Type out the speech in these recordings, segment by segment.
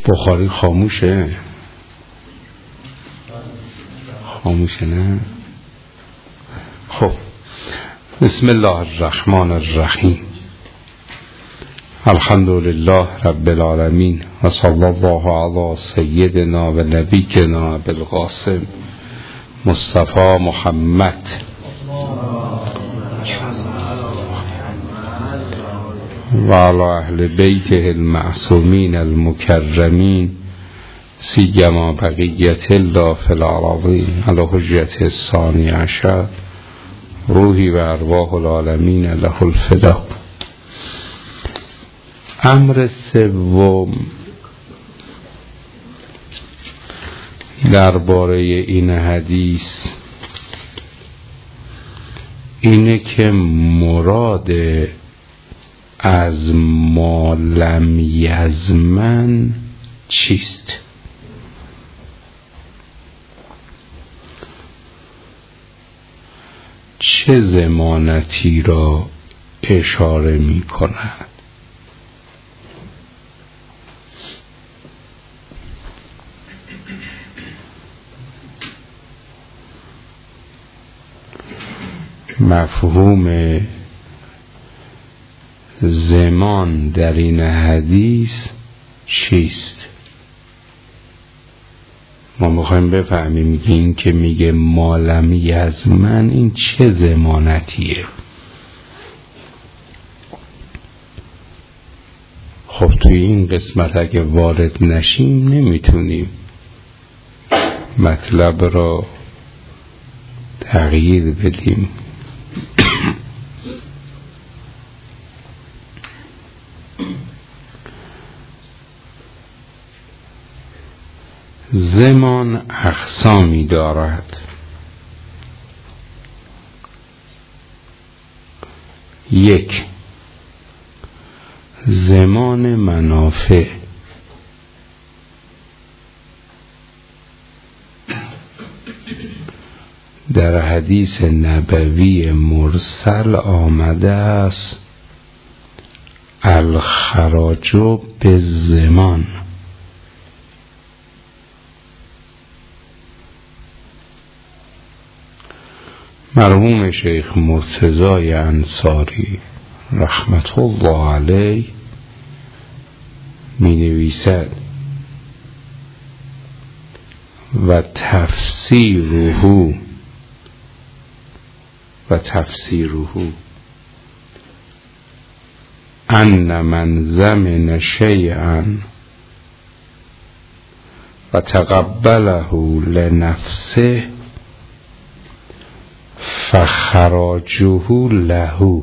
بخاری خاموشه نه؟ خب بسم الله الرحمن الرحیم. الحمد لله رب العالمین و صلی الله علی سیدنا و نبینا بالقاسم مصطفی محمد و علی اهل بیته المعصومین المکرمین سیما بقیت الله فی الارضین علی حجت الثانی عشر روحی و ارواح العالمین له الفدا. امر سوم درباره این حدیث اینه که مراد از ما لم یزمن چیست؟ چه ضمانتی را اشاره می کند؟ مفهوم زمان در این حدیث چیست؟ ما میخوایم بفهمیم این که میگه مالم یزمن این چه ضمانتیه. خب توی این قسمت اگه وارد نشیم نمیتونیم مطلب را تغییر بدیم. زمان اقسامی دارد. یک، زمان منافع. در حدیث نبوی مرسل آمده است الخراج بالزمان. مرحوم شیخ مرتضی انصاری رحمت الله علیه می نویسد و تفسیره ان من زمن شیئا و تقبله لنفسه فخراجه له.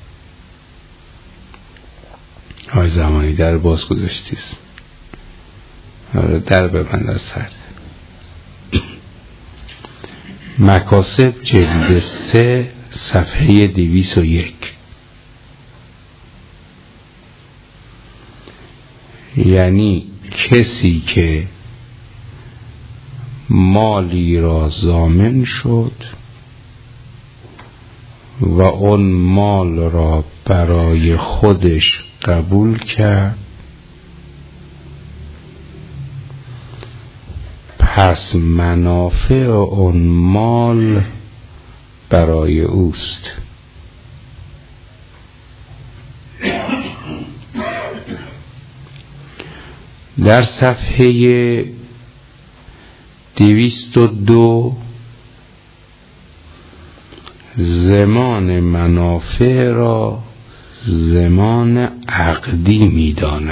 های زمانی در باز گذاشتیست، در ببند از سر. مکاسب جلد 3 صفحه 201. یعنی کسی که مالی را ضامن شد و اون مال را برای خودش قبول کرد، پس منافع اون مال برای اوست. در صفحه 202 زمان منافع را زمان عقدی می داند.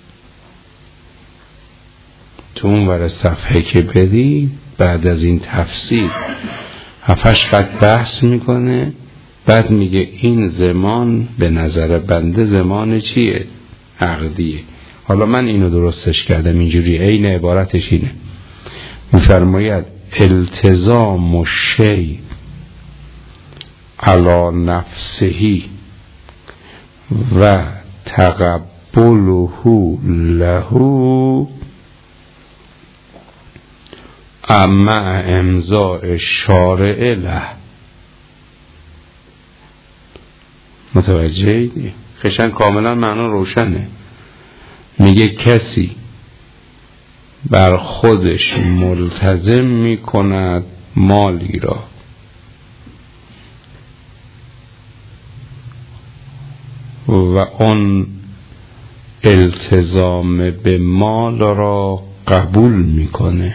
تو اون ور صفحه که بدی بعد از این تفسیر 7-8 خط بحث میکنه، بعد میگه این زمان به نظر بنده زمان چیه؟ عقدیه. حالا من اینو درستش کردم اینجوری، عین عبارتش اینه. میفرماید التزام الشیء علی نفسه و تقبله له مع امضاء شارع له. متوجهی؟ خشن کاملا معنا روشنه. میگه کسی بر خودش ملتزم می کند مالی را و آن التزام به مال را قبول میکنه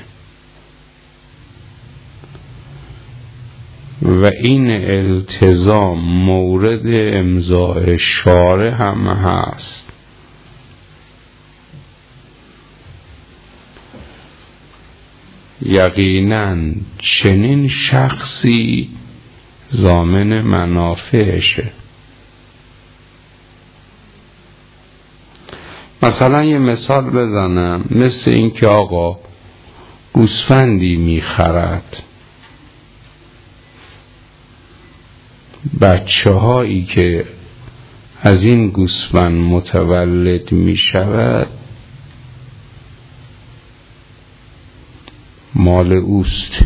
و این التزام مورد امضای شارع هم هست. یقیناً چنین شخصی ضامن منافعشه. مثلا یه مثال بزنم، مثل این که آقا گوسفندی میخرد، بچه هایی که از این گوسفند متولد میشود مال اوست،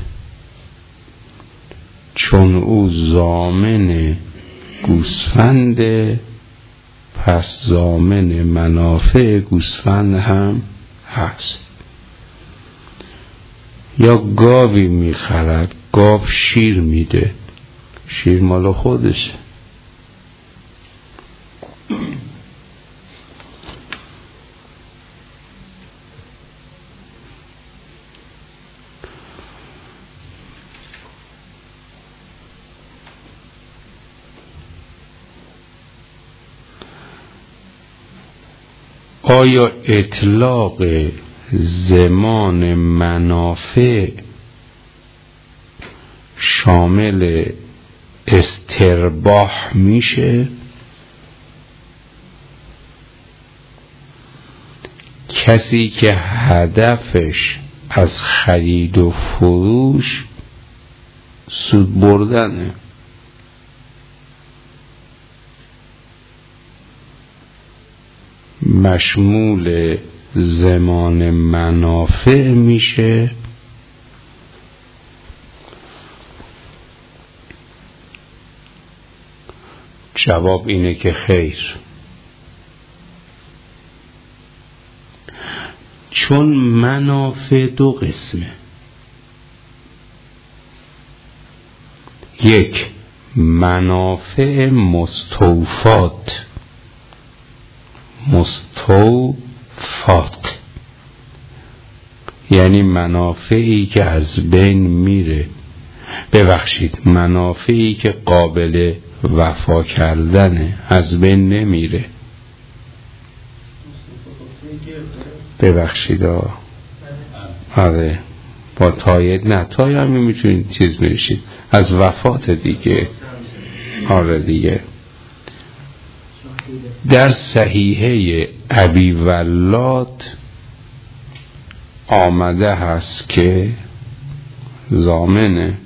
چون او ضامن گوسفنده، پس ضامن منافع گوسفند هم هست. یا گاوی میخرد، گاو شیر میده، شیر مال خودشه. آیا اطلاق ضمان منافع شامل استرباح میشه؟ کسی که هدفش از خرید و فروش سود بردنه، مشمول ضمان منافع میشه؟ جواب اینه که خیر، چون منافع دو قسمه. یک، منافع مستوفات یعنی منافعی که از بین میره، منافعی که قابل وفا کردنه، از بین نمیره. آره با تایید نه، تایید هم میتونید چیز میرشید از وفات دیگه. آره دیگه. در صحیحه ابی ولاد آمده هست که ضامن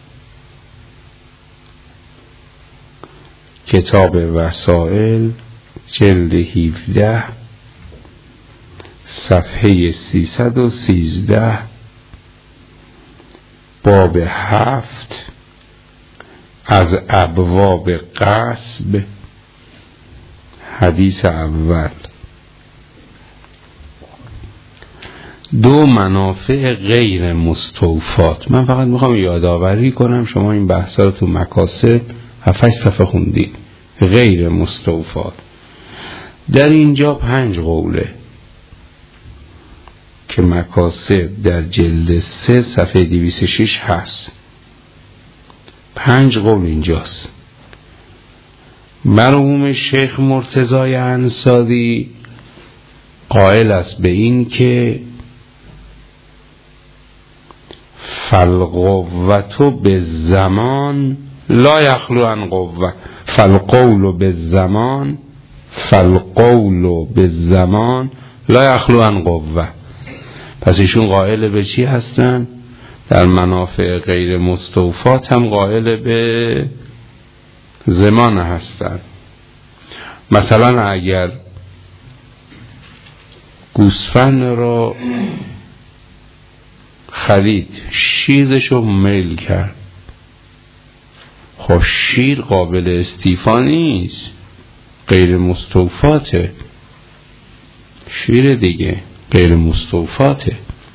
کتاب وسائل جلد 17 صفحه 313 باب 7 از ابواب غصب حدیث اول. دو منافع غیر مستوفات. من فقط میخوام یادآوری کنم، شما این بحثا رو تو مکاسب 7-8 صفحه خوندید. غیر مستوفات در اینجا 5 قوله که مکاسب در جلد 3 صفحه 206 هست. 5 قول اینجاست. مرحوم شیخ مرتضی انصاری قائل است به این که فالقوة بالزمان لا یخلو عن قوة، فالقول بالزمان لا یخلو عن قوة. پس ایشون قائل به چی هستن؟ در منافع غیر مستوفات هم قائل به زمان هستن. مثلا اگر گوسفند را خرید، شیرش رو میل کرد، خب شیر قابل استیفا نیست، غیر مستوفاته، شیر دیگه غیر مستوفاته.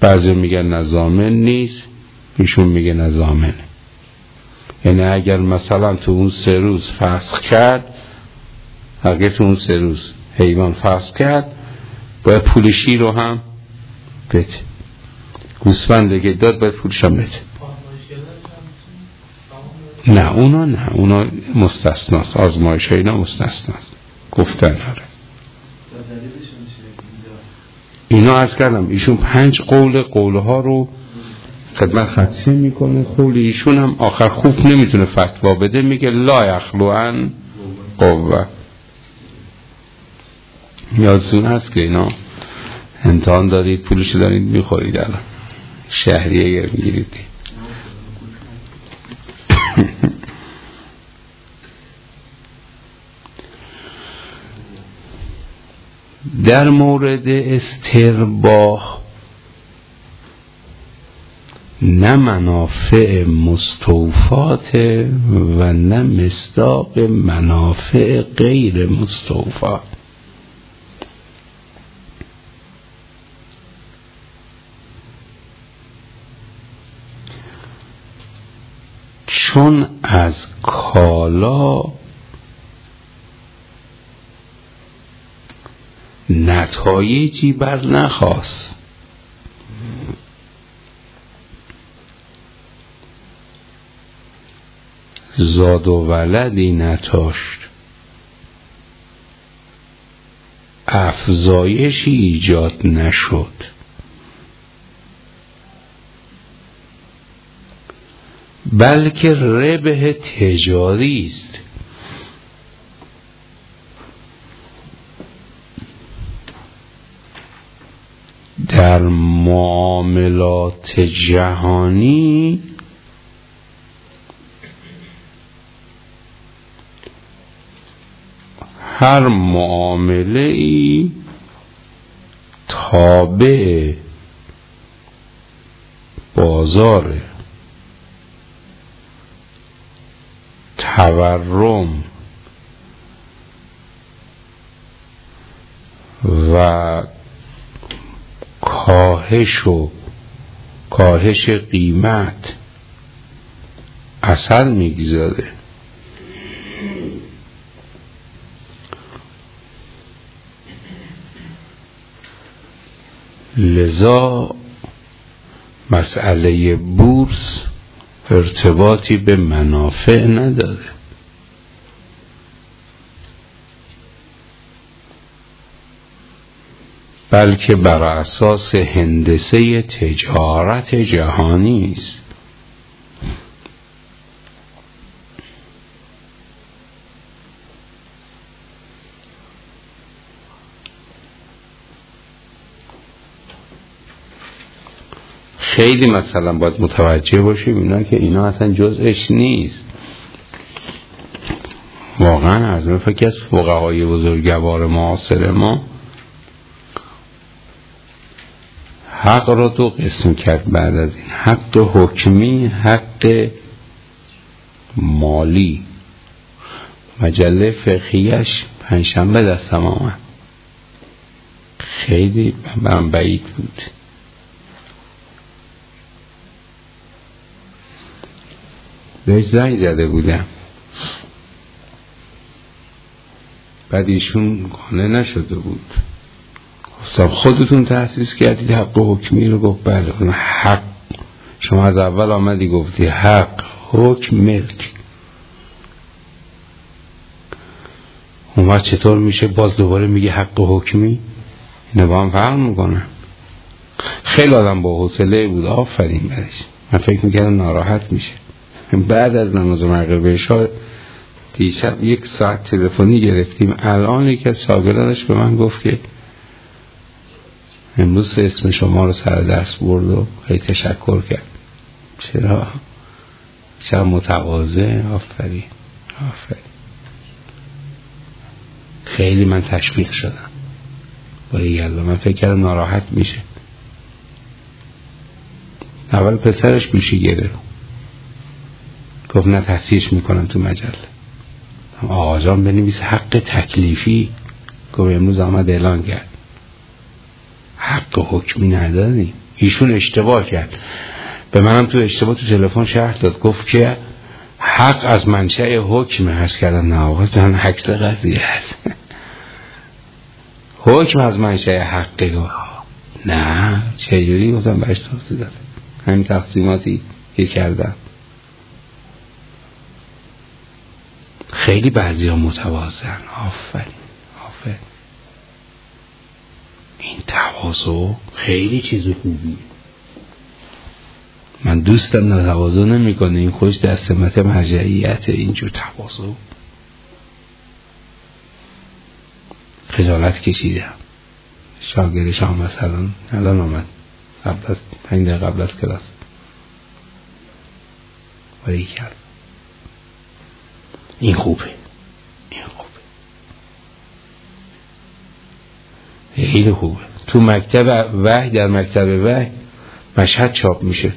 بعضی میگن نظامن نیست، ایشون میگه نظامنه. یعنی اگر مثلا تو اون 3 روز فسخ کرد، اگر تو اون 3 روز حیوان فسخ کرد، باید پول شیر رو هم بده. گوسفند که داد باید پولش هم بده. نه اونا مستثناست. آزمایش ها اینا مستثناست. گفتن آره. اینا از کردم ایشون 5 قولها رو خدمت خدشه میکنه. قول ایشون هم آخر خوب نمیتونه فتوا بده، میگه لا یخلوان قوه. یادتون هست که اینا امتحان دارید، پولش دارید میخورید، الان شهریه میگیرید. در مورد استرباح نه منافع مستوفات و نه مصداق منافع غیر مستوفات. چون از کالا نتایجی بر نخواست، زاد و ولدی نتاشت، افزایشی ایجاد نشد، بلکه ربح تجاری است. در معاملات جهانی هر معامله ای تابع بازار تورم و کاهش قیمت اثر میگذاره. لذا مسئله بورس ارتباطی به منافع نداره، بلکه بر اساس هندسه تجارت جهانی است. خیلی مثلا باید متوجه باشیم اینا که اینا اصلا جزءش نیست. واقعا از من فکر از فقهای بزرگوار معاصر ما حق را 2 قسم کرد بعد از این: حق حکمی، حق مالی. مجله فقهیش پنجشنبه دستم آمد، خیلی برام بعید بود. بهش زنگ زده بودم، بعد ایشون قانع نشده بود. گفتم خودتون تأسیس کردید حق حکمی رو؟ گفت بله. حق شما از اول آمدی گفتی حق، حکم، ملک. اون وقت چطور میشه باز دوباره میگه حق حکمی؟ اینو با هم فهم میکنن. خیلی آدم با حوصله بود، آفرین برش. من فکر میکردم ناراحت میشه. بعد از نماز مغرب عشا دیشب 1 ساعت تلفنی گرفتیم. الان یکی از شاگردانش به من گفت که امروز اسم شما رو سر دست برد و خیلی تشکر کرد. چرا متواضع. آفرین. خیلی من تشویق شدم. برای الله من فکر کردم ناراحت میشه. اول پسرش گوشی گرفت، گفت نه تصحیحش میکنم تو مجله. آقا جان بنویس حق تکلیفی. گفت امروز آمد اعلان کرد حق حکمی نداریم. ایشون اشتباه کرد. به منم تو اشتباه تو تلفن شرح داد، گفت که حق از منشأ حکم هست. کردم نه آقا جان، عکس قضیه هست. حکم از منشأ حقه. نه چجوری؟ گفتم برش توضیح دادم. همین تقسیماتی که کردم. خیلی بعضی ها متواضعن. آفرین. این تواضع خیلی چیز خوبی. من دوستم نه تواضع نمی کنه، این خوش در سمت مرجعیت. اینجور تواضع خجالت کشیدم. شاگردش هم مثلا الان آمد قبل از 5 دقیقه قبل از کلاس ولی کرد. این خوبه. خیلی خوبه. تو مکتب وحی، در مکتب وحی مشهد چاپ میشه.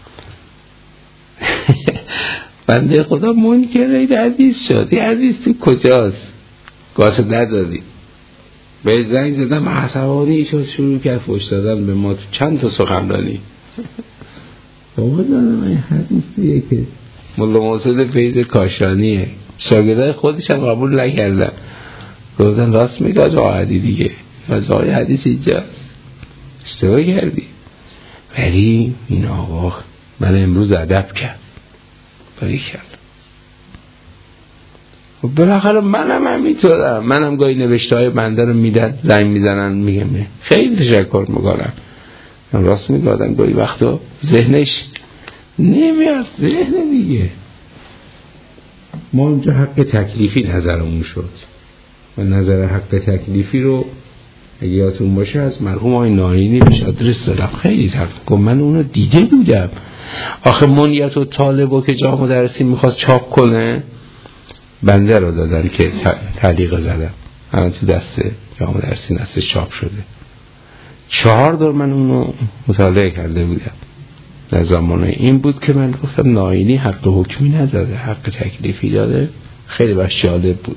بنده خدا منکر این حدیث شد. این حدیث تو کجاست؟ گاسه ندادی. به زنگ زدم عصبانی شد، شروع کرد فحش دادن به ما تو چند تا سخنرانی. بابا دارم این حدیث دیگه که مولا محسن فیض کاشانیه، شاگردای خودش هم قبول نکردن. گفتن راست میگه آقا حدیث دیگه، از آقای حدیث اینجا اشتباه کردی. ولی این آقا من امروز ادب کرد. باری کرد. و بالاخره منم همینطورم. منم گاهی نوشته های بنده رو میدن، زنگ میزنن میگم خیلی تشکر میکنم. من راست میگادم گاهی وقتا ذهنش نمیاد، ذهن دیگه. ما اونجا حق تکلیفی نظرمون شد و نظر حق تکلیفی رو اگه یادتون باشه از مرحوم آقای ناینی بهش آدرس دادم. خیلی تفکر من اونو دیده بودم. آخه منیت و طالبو که جا مدرسی میخواست چاپ کنه بنده رو دادن که تعلیق زدم. الان تو دست جا مدرسی دستش چاپ شده. 4 دور من اونو مطالعه کرده بودم. در زمانه این بود که من گفتم ناینی حق حکمی نداده، حق تکلیفی داده. خیلی باش جالب بود.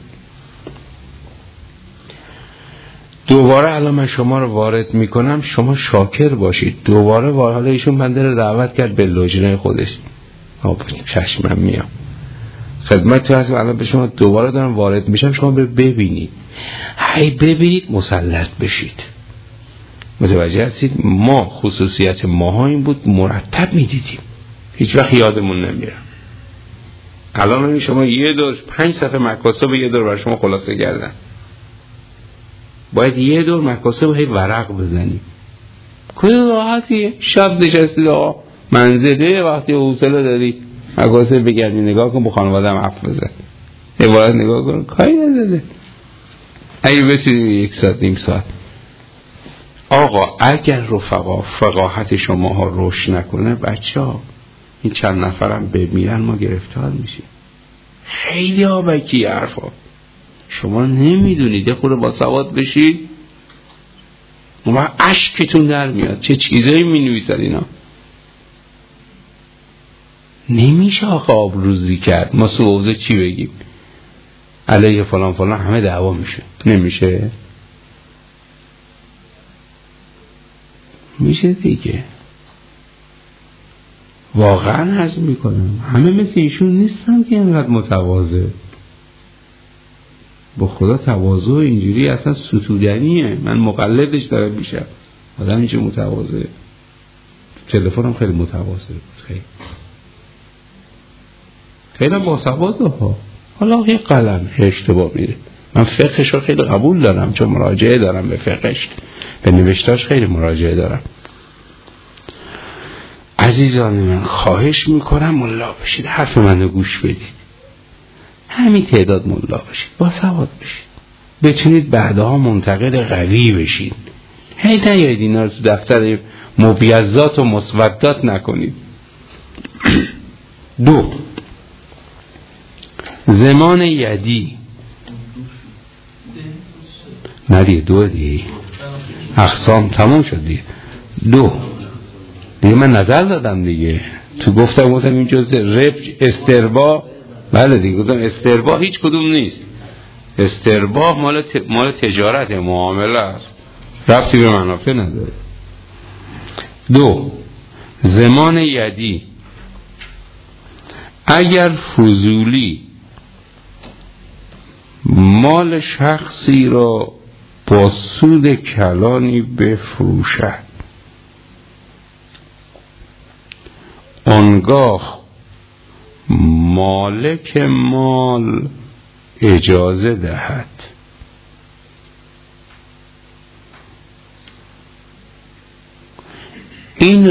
دوباره الان من شما رو وارد میکنم، شما شاکر باشید. دوباره حالا ایشون بنده رو دعوت کرد به لجنه خودش. چشمم میام خدمت تو هست. الان به شما دوباره دارم وارد میشم، شما ببینید. هی ببینید مسلط بشید. متوجه هستید؟ ما خصوصیت ماها این بود مرتب میدیدیم، هیچ وقت یادمون نمیره. الان شما یه دور 5 صفحه مکاسب یه دور برای شما خلاصه کردن. باید یه دور مکاسب هی ورق بزنیم. کدوم راحتیه؟ شب نشستید آقا منزله، وقتی حوصله داری مکاسب بگردی نگاه کن، با خانواده هم حرف بزن، عبارت نگاه کن، کاری نداره. اگه بتونی 1 ساعت 1.5 ساعت. آقا اگر رفقا فقاهت شما ها روش نکنه بچه ها این چند نفرم بمیرن ما گرفتار میشیم. خیلی آبکی حرفا. شما نمیدونید، یه خورده با سواد بشید و اشکتون در میاد. چه چیزایی می نویسن اینا. نمیشه آخه آبروزی کرد. ما سوزه چی بگیم؟ علیه فلان فلان همه دعوا میشه. نمیشه؟ میشه دیگه. واقعا هضم میکنم. همه مثل ایشون نیستن که اینقدر متواضع. با خدا تواضع اینجوری اصلا ستودنیه. من مقلدش دارم میشم. آدم اینجا متواضع. تلفنم خیلی متواضع بود. خیلی با سواد ها. حالا یه قلم اشتباه میره. من فقهش رو خیلی قبول دارم چون مراجعه دارم به فقهش، به نوشتاش خیلی مراجعه دارم. عزیزان من خواهش میکنم ملا بشید، حرف منو گوش بدید. همین تعداد ملا بشید، با سواد بشید، بتونید بعدها منتقد قوی بشید. هی نیایید اینا رو تو دفتر مبیضات و مسودات نکنید. 2 زمان یدی ندیه 2 دیگه اقسام تموم شد دیگه. 2 دیگه من نظر دادم دیگه. تو گفتم این جز ربح استرباح. بله دیگه گفتم استرباح هیچ کدوم نیست. استرباح مال تجارت معامله است، ربطی به منافع نداره. 2. ضمان یدی. اگر فضولی مال شخصی را با سود کلانی بفروشد، آنگاه مالک مال اجازه دهد این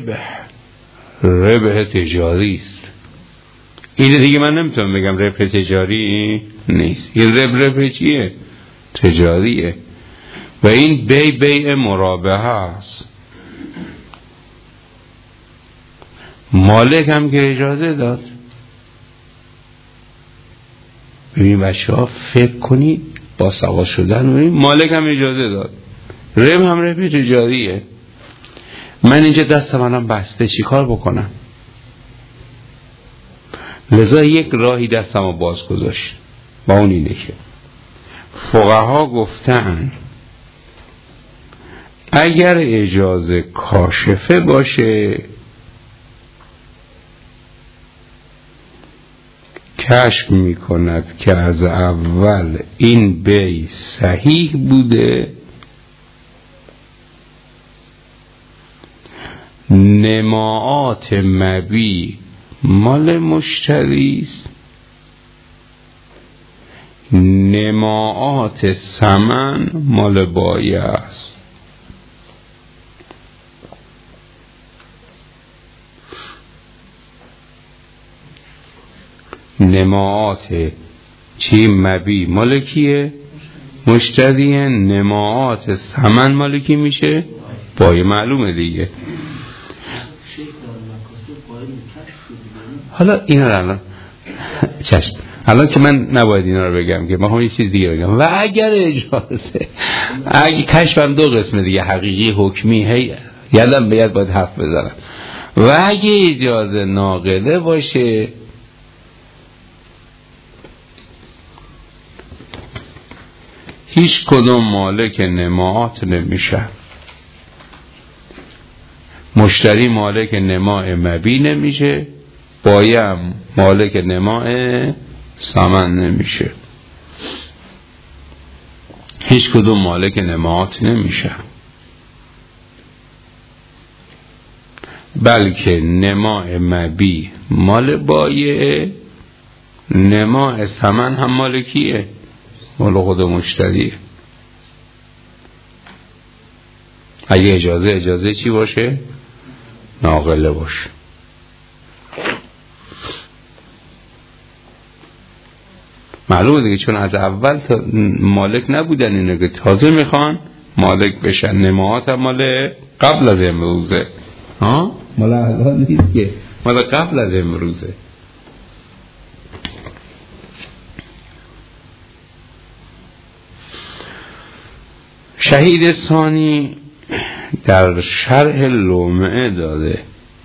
ربح تجاری است. این دیگه من نمیتونم بگم ربح تجاری نیست. این ربح چیه؟ تجاریه. و این بیع مرابحه است. مالک هم که اجازه داد. ببین بچه ها فکر کنی با سواد شدن، ببین مالک هم اجازه داد، ربح هم ربح تجاریه. من اینجا دستم الان بسته، چی کار بکنم؟ لذا یک راهی دستم رو باز گذاشت، با اون اینه که فقها گفتن اگر اجازه کاشفه باشه، کشف می کند که از اول این بیع صحیح بوده، نماعات مبیع مال مشتری است، نماعات ثمن مال بایع است. نماعات چی؟ مبیع مال کیه؟ مشتریه. نماعات ثمن مال کی میشه؟ بایع. معلومه دیگه. حالا اینا رو الان چشم، الان که من نباید اینا رو بگم که ما هم یه چیز دیگه بگم. و اگر اجازه، اگه کشفم دو قسمه دیگه، حقیقی حکمی، هی یادم باید حرف بزنم. و اگه اجازه ناقله باشه، هیچ کدوم مالک نماعات نمیشه. مشتری مالک نماع مبیع نمیشه، بایع مالک نماع ثمن نمیشه. هیچ کدوم مالک نماعات نمیشه، بلکه نماع مبیع مال بایع، نماع ثمن هم مال کیه؟ مال خود مشتری. اگه اجازه چی باشه؟ ناقله باشه. معلومه دیگه، چون از اول مالک نبودن اینا که تازه میخوان مالک بشن. نماعات هم مال قبل از امروزه، مال الان نیست که، مال قبل از امروزه. شهید ثانی در شرح لومعه داده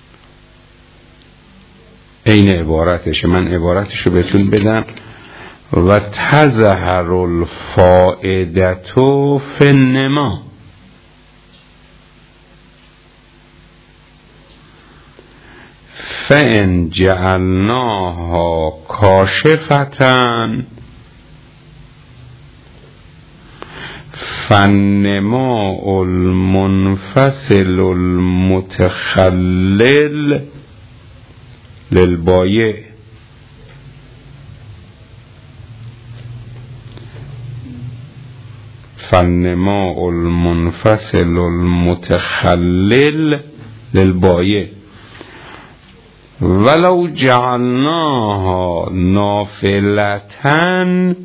این عبارتشه، من عبارتشو بهتون بدم. و تظهر الفائدة فی النما، فإن جعلناها کاشفة فالنماء المنفصل المتخلل للبایع فالنماء المنفصل المتخلل للبایع ولو جعلناها نافلة،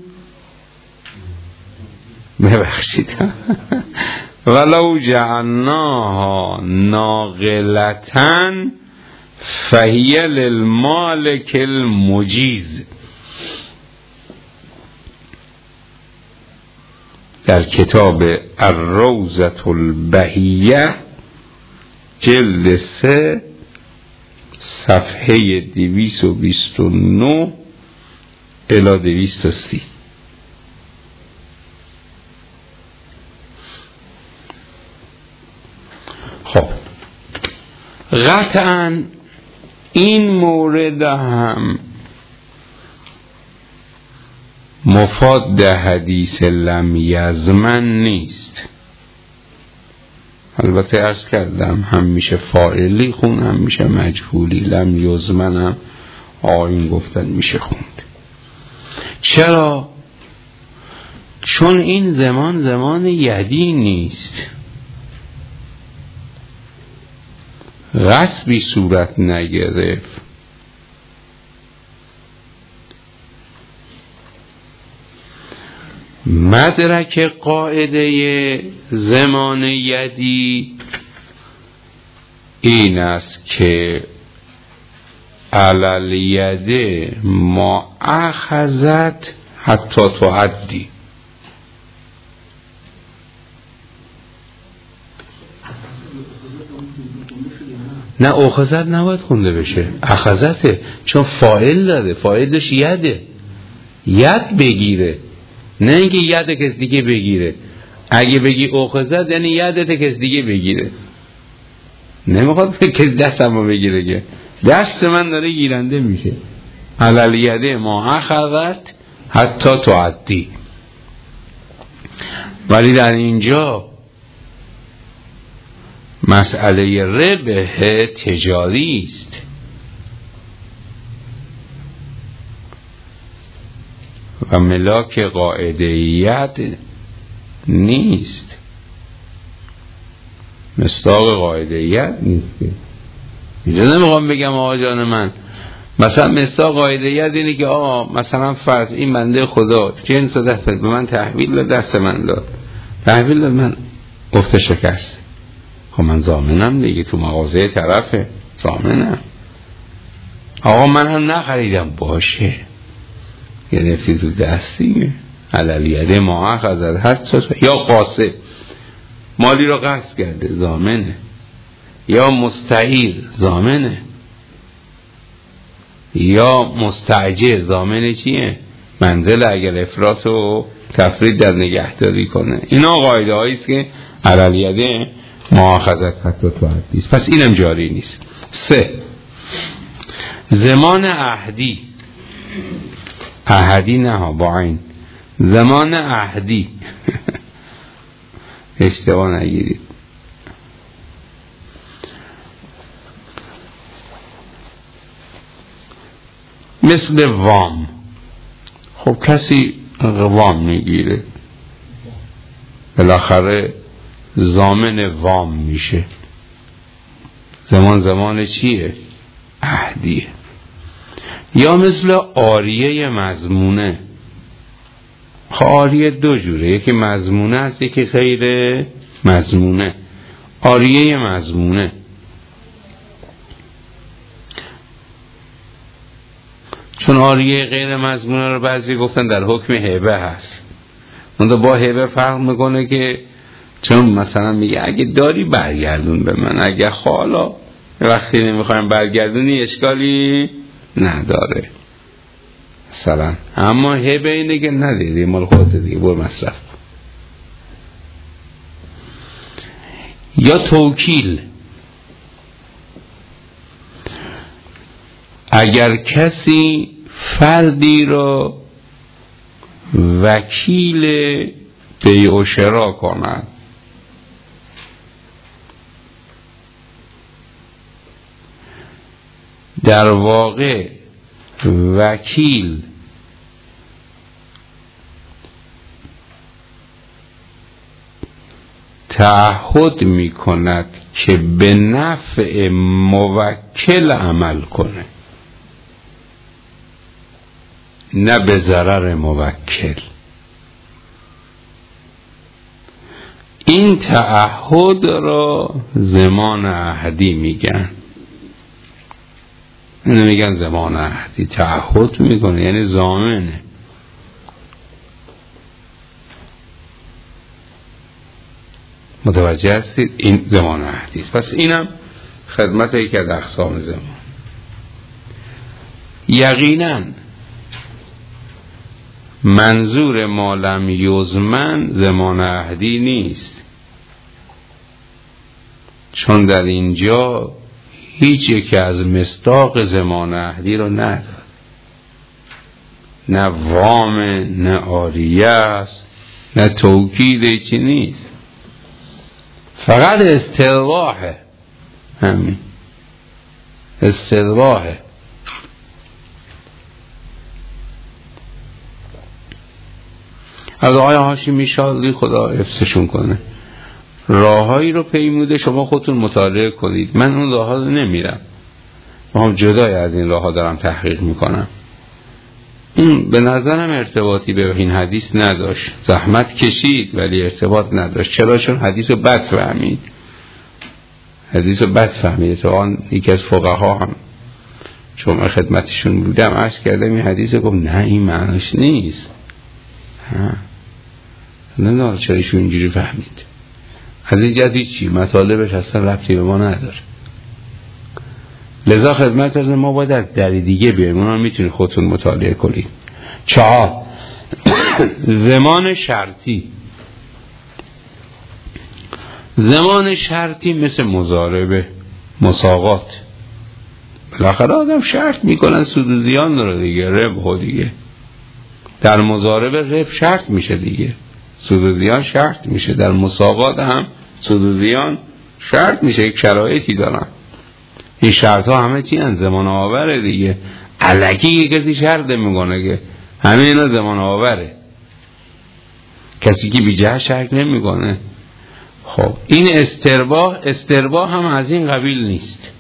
ببخشید، ولو جعلناها ناقلة فهي للمالك المجیز. در کتاب الروضة البهیة جلد 3 صفحه 229 الی 230. خب قطعاً این مورد هم مفاد حدیث لم یزمن نیست. البته عرض کردم هم میشه فاعلی خون، هم میشه مجهولی. لم یزمن هم آیین گفتن میشه خوند. چرا؟ چون این زمان یدی نیست، غصبی صورت نگرفت. مدرک قاعده زمان یدی این است که علل یده ما اخذت حتی تعدی. نه اخذت نباید خونده بشه، اخذته، چون فاعل داره، فاعلش یده، ید بگیره، نه اینکه ید کس دیگه بگیره. اگه بگی اخذت یعنی یدت کس دیگه بگیره، نمیخواد کس دستمو بگیره، که دست من داره گیرنده میشه. علل یده ما اخذت حتی تعدی. ولی در اینجا مسئله ربح تجاری است. و ملاک قاعده‌ایت نیست، مصداق قاعده‌ایت نیست. اینجا نمیخوام بگم آقا جان من مثلا مصداق قاعده‌ایت اینه که آقا مثلا فرض این بنده خدا جنس و دست به من تحویل داد، دست من داد، تحویل داد، من گفته شکست، خب من ضامنم دیگه، تو مغازه طرفه، ضامنم. آقا من هم نخریدم، باشه گرفتی تو دستی، علل یده ما اخذت حتی. یا قاصد مالی رو قصد کرده، ضامنه. یا مستعیر، ضامنه. یا مستاجر، ضامن چیه؟ منزل اگر افراط و تفرید در نگهداری کنه. اینا قاعده هایی است که علل یده ما اخذت حتی تعدی. پس اینم جاری نیست. 3. زمان عهدی، عهدی نه ها با عین، زمان عهدی اشتباه نگیرید. مثل وام، خب کسی وام میگیره بالاخره ضامن وام میشه. زمان چیه؟ عهدیه. یا مثل عاریه مضمونه. عاریه دو جوره، یکی مضمونه است، یکی غیر مضمونه. عاریه مضمونه چون عاریه غیر مضمونه رو بعضی گفتن در حکم هبه هست. اون با هبه فرق میکنه که چون مثلا میگه اگه داری برگردون به من، اگه حالا وقتی نمیخوایم برگردونی اشکالی نداره مثلا. اما هبه اینه که ندیدی مال خودت دیگه، برو مصرف. یا توکیل، اگر کسی فردی رو وکیل بیع و شرا کند، در واقع وکیل تعهد می کند که به نفع موکل عمل کنه، نه به ضرر موکل. این تعهد را زمان عهدی میگن. اینو میگن زمان عهدی، تعهد میکنه یعنی ضامنه. متوجه هستید؟ این زمان عهدی است. پس اینم خدمت یکی از اقسام زمان. یقینا منظور ما لم یزمن زمان عهدی نیست، چون در اینجا هیچ یکی از مصداق ضمان عهدی رو نداره، نه وام، نه عاریه است، نه توکید، چی نیست، فقط استرواحه. همین استرواحه. از آقای هاشمی شاذلی خدا حفظشون کنه راههایی رو پیموده، شما خودتون مطالعه کنید. من اون راهها رو نمیرم، من جدای از این راهها دارم تحقیق میکنم. اون به نظرم ارتباطی به این حدیث نداشت، زحمت کشید ولی ارتباط نداشت. چرا؟ چون حدیث رو بد فهمید. حدیث رو بد فهمید. تو آن یکی از فقها هم چون من خدمتشون بودم عرض کردم این حدیث رو، گفت نه این معناش نیست. نه چرا ایشون اینجوری فهمید؟ از این جهت هیچی مطالبش اصلا ربطی به ما نداره. لذا خدمت از ما باید از دری دیگه بیایم، اونا میتونید خودتون مطالعه کنید. 4 زمان شرطی. زمان شرطی مثل مضاربه، مساقات، بالاخره آدم شرط میکنن سود و زیان داره دیگه، ربح دیگه. در مضاربه ربح شرط میشه دیگه، سود و زیان شرط میشه. در مساقات هم سود و زیان شرط میشه، یک شرایطی دارن. این شرط ها همه چی زمان آوره دیگه. الکی کسی شرط میکنه که همه اینا زمان آوره، کسی که بی جهت شرط نمیکنه. خب این استرباح هم از این قبیل نیست،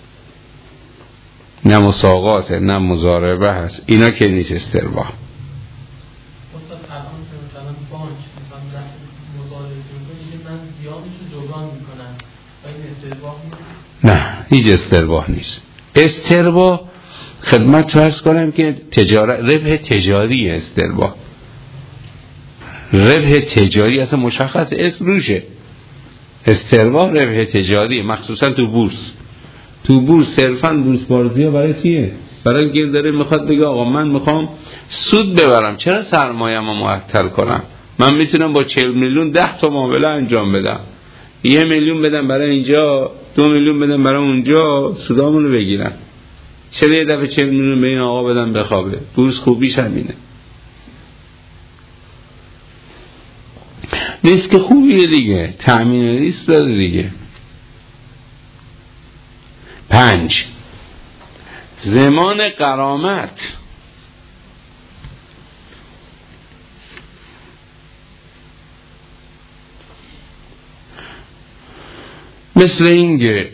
نه مساقاته نه مضاربه هست، اینا که نیست استرباح. نه هیچ استرباح نیست. استرباح خدمت فرض کنم که ربح تجاری. استرباح ربح تجاری اصلا مشخص اسم روشه. استرباح ربح تجاری، مخصوصا تو بورس. تو بورس صرفا بورس بازی ها برای چیه؟ برای اینکه داره میخواد بگه آقا من میخوام سود ببرم، چرا سرمایه‌مو معطل کنم؟ من میتونم با 40 میلیون 10 تا معامله انجام بدم، 1 میلیون بدم برای اینجا، 2 میلیون بدم برای اونجا، سودامونو بگیرم. چرا یه دفعه 40 میلیون به این آقا بدم بخوابه؟ بورس خوبیش همینه. نیست که خوبیه دیگه، تأمین ریسک داره دیگه. 5 زمان غرامت. مثل اینکه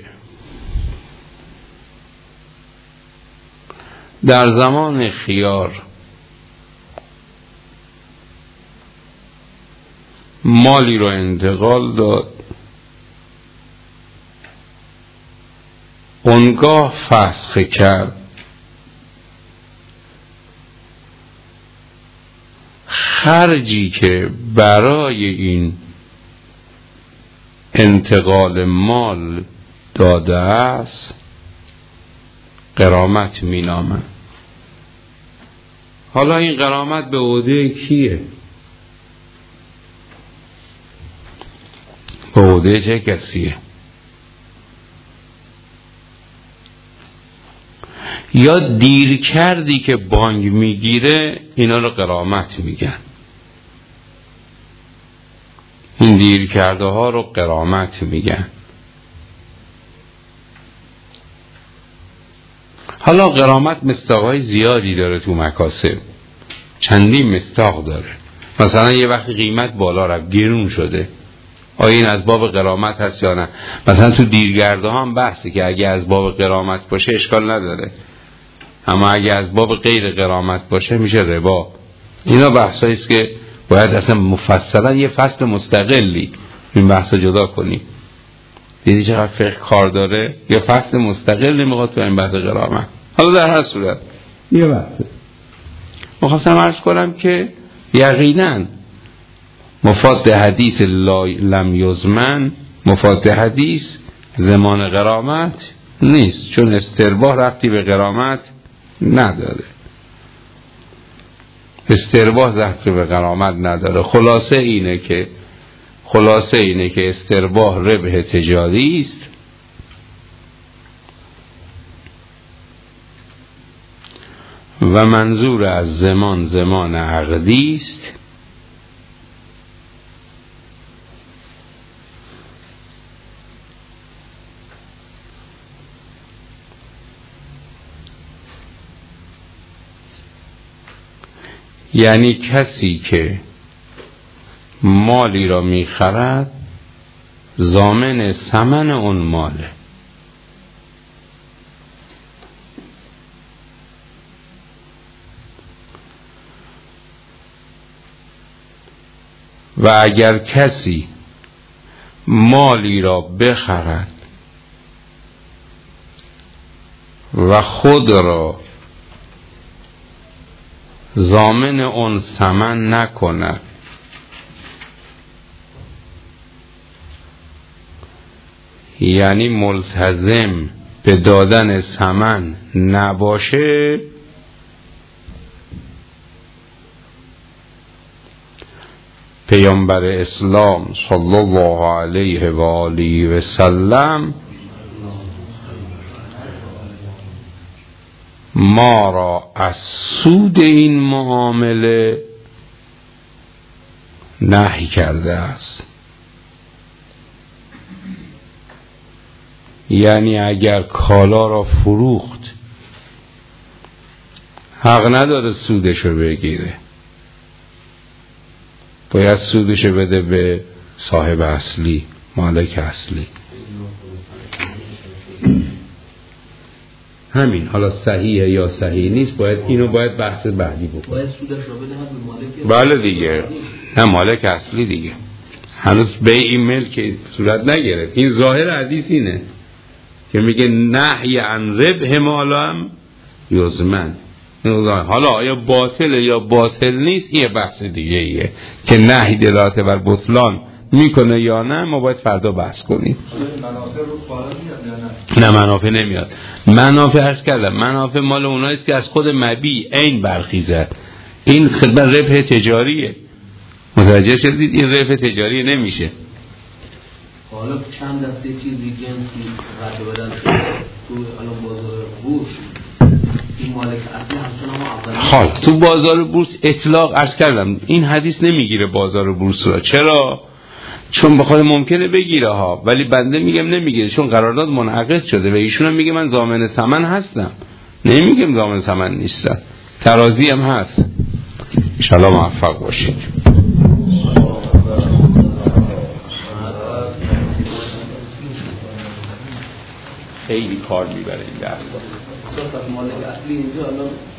در زمان خیار مالی رو انتقال داد، اونگاه فسخ کرد، خرجی که برای این انتقال مال داده است غرامت می نامند. حالا این غرامت به عهده کیه؟ به عهده چه کسیه؟ یا دیر کردی که بانک میگیره، اینا رو غرامت میگن. این دیر کرده ها رو غرامت میگن. حالا غرامت مصداقهای زیادی داره تو مکاسب، چندین مصداق داره. مثلا یه وقتی قیمت بالا رفت، گرون شده، آیا این از باب غرامت هست یا نه؟ مثلا تو دیرگرده ها هم بحثه که اگه از باب غرامت باشه اشکال نداره، اما اگه از باب غیر غرامت باشه میشه ربا. اینا بحثایی است که باید اصلا مفصلا یه فصل مستقلی این بحثا جدا کنیم. دیدی چقدر فقه کار داره؟ یه فصل مستقل نمیخواد تو این بحث غرامت. حالا در هر صورت یه بحثه. میخواستم عرض کنم که یقینا مفاد حدیث لم یزمن، مفاد حدیث زمان غرامت نیست، چون استرباح ربطی به غرامت نداره. استرباح ربطی به غرامت نداره. خلاصه اینه که استرباح ربح تجاری است و منظور از زمان زمان عقدی است یعنی کسی که مالی را میخرد ضامن ثمن اون ماله. و اگر کسی مالی را بخرد و خود را ضامن اون ثمن نکند یعنی ملتزم به دادن ثمن نباشه پیامبر اسلام صلی الله علیه و آله و سلم ما را از سود این معامله نهی کرده است. یعنی اگر کالا را فروخت حق نداره سودشو بگیره، باید سودشو بده به صاحب اصلی، مالک اصلی. همین. حالا صحیحه یا صحیح نیست، باید بحث بعدی بکنیم. باید سودش رو بده به مالک. بله دیگه، نه مالک اصلی دیگه. هنوز بیع ملک صورت نگرفت. این ظاهر حدیث اینه که میگه نهی عن ربح مالم یضمن. حالا آیا باطله یا باطل نیست این بحث دیگه ایه که نهی دلالت بر بطلان میکنه یا نه، ما باید فردا بحث کنیم. منافع رو بالا میاد یا نه؟ منافع نمیاد. منافع عرض کردم منافع مال اوناییست که از خود مبیع عین برخیزد. این خدمت ربح تجاریه. متوجه شدید؟ این ربح تجاری نمیشه. حالا چند دسته چیزی جنسی رد بدن تو الان بازار بورس این مالک اصلی همچنان اول. تو بازار بورس اطلاق عرض کردم این حدیث نمیگیره بازار بورس را. چرا؟ چون بخواد ممکنه بگیره ها، ولی بنده میگم نمیگیره چون قرارداد منعقد شده و ایشون هم میگه من ضامن ثمن هستم. نمیگم ضامن ثمن نیستم، ترازی هم هست. ان شاء الله موفق باشید. خیلی کار میبره این درس. مالک اصلی اینجا الان